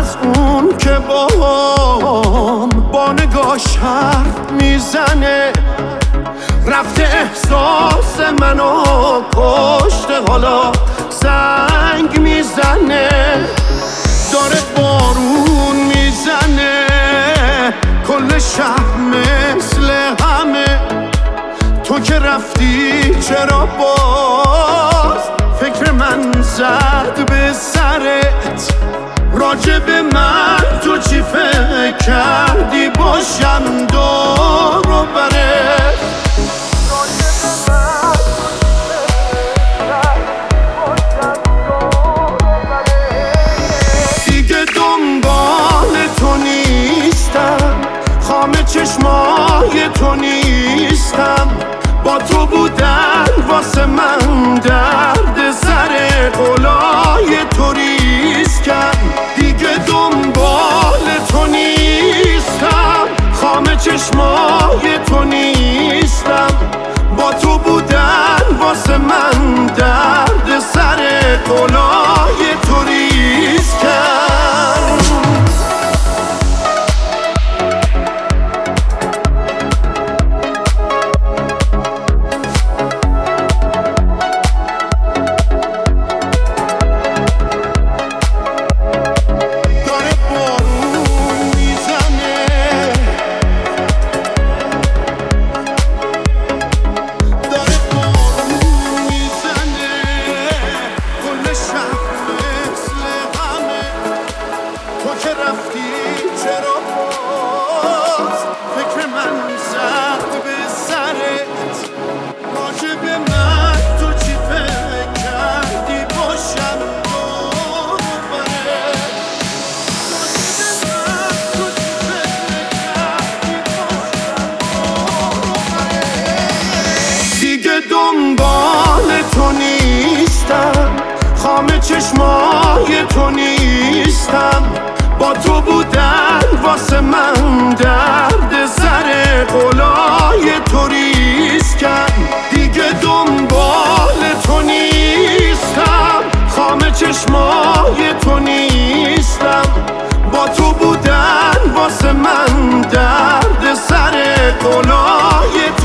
از اون که با نگاش حرف میزنه، رفته احساس منو کشته، حالا زنگ میزنه. داره بارون میزنه، کل شهر مثل همه. تو که رفتی چرا باز فکر من زد به سرت؟ راجب من تو چی فکر کردی؟ باشم دور و برت. دیگه دنبال تو نیستم، خامه چشمای تو نیستم. با تو بودن واسه من درد سر قلای تو ریسکم. دیگه دنبال تو نیستم، خامه چشمای تو نیستم. با تو بودن واسه من درد سر قلای تو ریسکم. تو که رفتی چرا باز فکر من زد به سرت؟ راجب من تو چی فکر کردی؟ باشم دور و برت. راجب من تو چی فکر کردی؟ باشم دور و برت. دیگه دنبال تو نیستم، خامه چشمای تو نیستم. با تو بودن واسه من درد سر قلای تو ریسکم. دیگه دنبال تو نیستم، خامه چشمای تو نیستم. با تو بودن واسه من درد سر قلای تو